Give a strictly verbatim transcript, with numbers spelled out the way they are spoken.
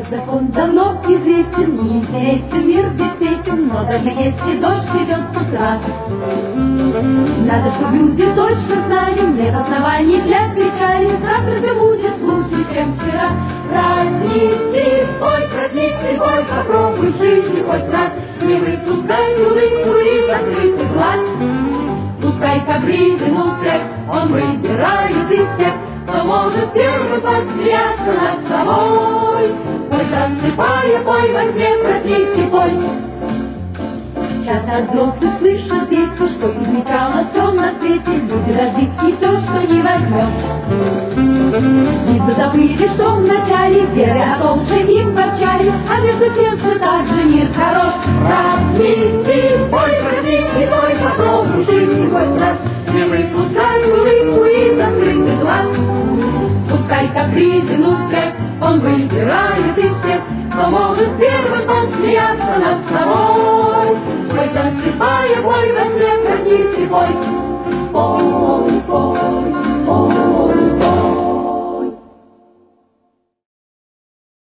Этот закон давно известен, неинтересен мир без песен, но даже если дождь идет с утра, надо, чтобы люди точно знали, нет оснований для печали, завтра все будет лучше, чем вчера. Праздничный бой, праздничный бой, попробуй в жизни хоть раз, не выпускай улыбку из закрытых глаз. Пускай Капризину всех он выбирает из всех, кто может первым посмеяться над собой. Пой, засыпая, пой во сне, праздничный пой. Часто от взрослых слышат дети, что измечало все на свете, люди дожди и все, что не возьмешь. Видно, забыли, что вначале веры о том же им ворчали, а между тем, что так же мир хорош. Праздничный бой, праздничный бой, попробуй жизни хоть раз, не выпускай улыбку из закрытых глаз. Пускай Капризин успех он выбирает из всех, кто может первым посмеяться над собой. Пой, засыпая, пой во сне, праздничный бой. Пой, пой.